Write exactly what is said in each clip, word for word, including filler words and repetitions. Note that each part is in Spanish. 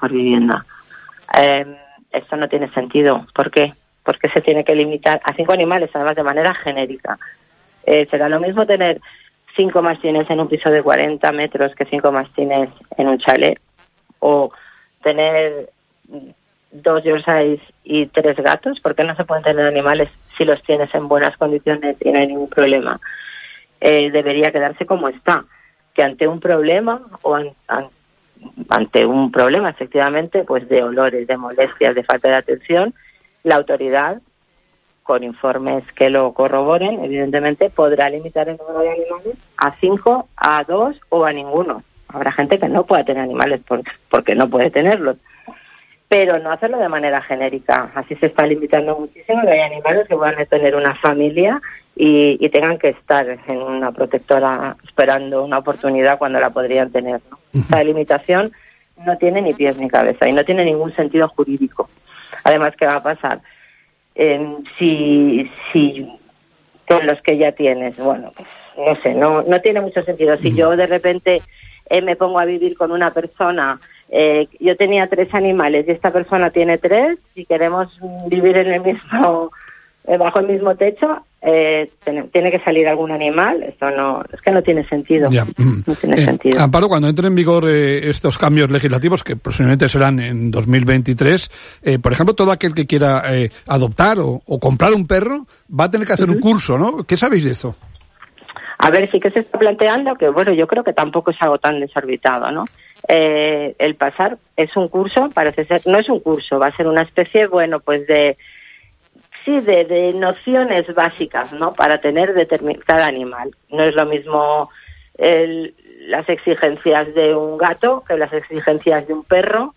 por vivienda. Eh, esto no tiene sentido. ¿Por qué? Porque se tiene que limitar a cinco animales, además de manera genérica. Eh, será lo mismo tener cinco mastines en un piso de cuarenta metros que cinco mastines en un chalet, o tener dos Yorkshires y tres gatos. ¿Por qué no se pueden tener animales si los tienes en buenas condiciones y no hay ningún problema? Eh, debería quedarse como está, que ante un problema o an, an, ante un problema efectivamente pues de olores, de molestias, de falta de atención, la autoridad, con informes que lo corroboren, evidentemente podrá limitar el número de animales a cinco, a dos o a ninguno. Habrá gente que no pueda tener animales por, porque no puede tenerlos, pero no hacerlo de manera genérica. Así se está limitando muchísimo que hay animales que van a tener una familia y, y tengan que estar en una protectora esperando una oportunidad cuando la podrían tener, ¿no? Uh-huh. Esta limitación no tiene ni pies ni cabeza y no tiene ningún sentido jurídico. Además, ¿qué va a pasar? Eh, si, si con los que ya tienes, bueno, pues no sé, no, no tiene mucho sentido. Si uh-huh. yo de repente eh, me pongo a vivir con una persona, eh, yo tenía tres animales y esta persona tiene tres, si queremos vivir en el mismo, eh, bajo el mismo techo, eh, tiene, tiene que salir algún animal. Esto no, es que no tiene sentido. Ya. No tiene eh, sentido. Amparo, cuando entren en vigor eh, estos cambios legislativos, que posiblemente serán en dos mil veintitrés, eh, por ejemplo, todo aquel que quiera eh, adoptar o, o comprar un perro va a tener que hacer uh-huh. un curso, ¿no? ¿Qué sabéis de eso? A ver, sí que se está planteando que, bueno, yo creo que tampoco es algo tan desorbitado, ¿no? Eh, el pasar es un curso, parece ser, no es un curso, va a ser una especie, bueno, pues de, sí, de, de nociones básicas, ¿no? Para tener determin- cada animal. No es lo mismo el, las exigencias de un gato que las exigencias de un perro.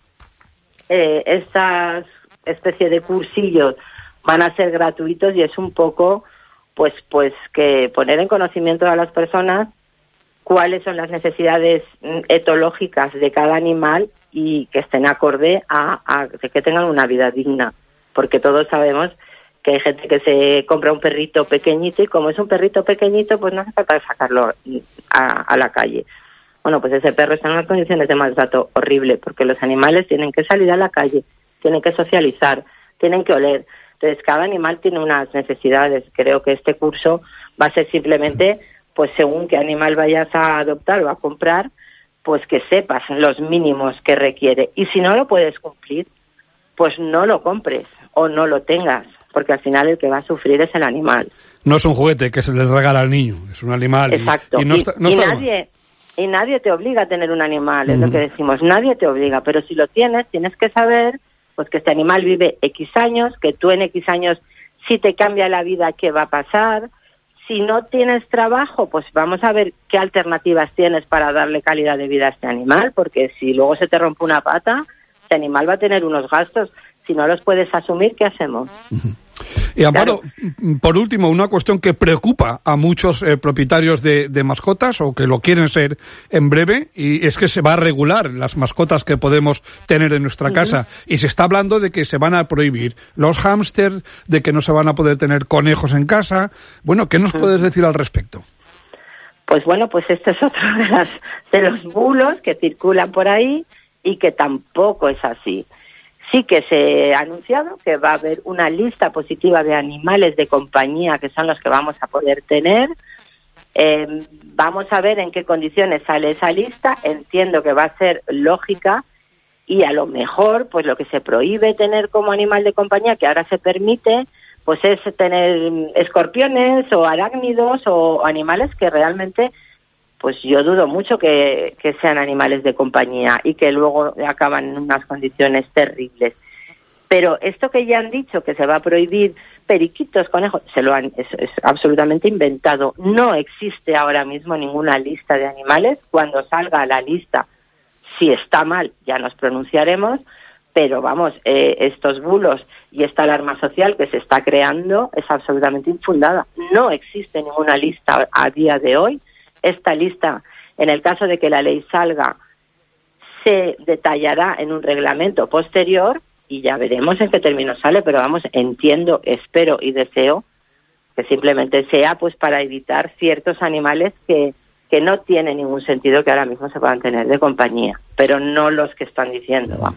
Eh, estas especie de cursillos van a ser gratuitos y es un poco, pues, pues que poner en conocimiento a las personas cuáles son las necesidades etológicas de cada animal y que estén acorde a, a que tengan una vida digna, porque todos sabemos que hay gente que se compra un perrito pequeñito y como es un perrito pequeñito, pues no hace falta sacarlo a, a la calle. Bueno, pues ese perro está en unas condiciones de maltrato horrible, porque los animales tienen que salir a la calle, tienen que socializar, tienen que oler. Entonces, cada animal tiene unas necesidades. Creo que este curso va a ser simplemente, pues según qué animal vayas a adoptar o a comprar, pues que sepas los mínimos que requiere. Y si no lo puedes cumplir, pues no lo compres o no lo tengas, porque al final el que va a sufrir es el animal. No es un juguete que se le regala al niño, es un animal. Exacto. Y, y, no y, está, no y está nadie y nadie te obliga a tener un animal, es mm. lo que decimos, nadie te obliga, pero si lo tienes, tienes que saber pues que este animal vive X años, que tú en X años, si te cambia la vida, ¿qué va a pasar? Si no tienes trabajo, pues vamos a ver qué alternativas tienes para darle calidad de vida a este animal, porque si luego se te rompe una pata, este animal va a tener unos gastos. Si no los puedes asumir, ¿qué hacemos? Uh-huh. Y Amparo, claro. Por último, una cuestión que preocupa a muchos eh, propietarios de, de mascotas o que lo quieren ser en breve, y es que se va a regular las mascotas que podemos tener en nuestra uh-huh. casa. Y se está hablando de que se van a prohibir los hámsters, de que no se van a poder tener conejos en casa. Bueno, ¿qué nos uh-huh. puedes decir al respecto? Pues bueno, pues este es otro de, las, de los bulos que circulan por ahí y que tampoco es así. Sí que se ha anunciado que va a haber una lista positiva de animales de compañía que son los que vamos a poder tener. Eh, vamos a ver en qué condiciones sale esa lista. Entiendo que va a ser lógica y a lo mejor pues lo que se prohíbe tener como animal de compañía, que ahora se permite, pues es tener escorpiones o arácnidos o animales que realmente, pues yo dudo mucho que, que sean animales de compañía y que luego acaban en unas condiciones terribles. Pero esto que ya han dicho, que se va a prohibir periquitos, conejos, se lo han, es, es absolutamente inventado. No existe ahora mismo ninguna lista de animales. Cuando salga la lista, si está mal, ya nos pronunciaremos, pero vamos, eh, estos bulos y esta alarma social que se está creando es absolutamente infundada. No existe ninguna lista a día de hoy. Esta lista, en el caso de que la ley salga, se detallará en un reglamento posterior y ya veremos en qué términos sale, pero vamos, entiendo, espero y deseo que simplemente sea pues para evitar ciertos animales que, que no tiene ningún sentido que ahora mismo se puedan tener de compañía, pero no los que están diciendo. ¿Va?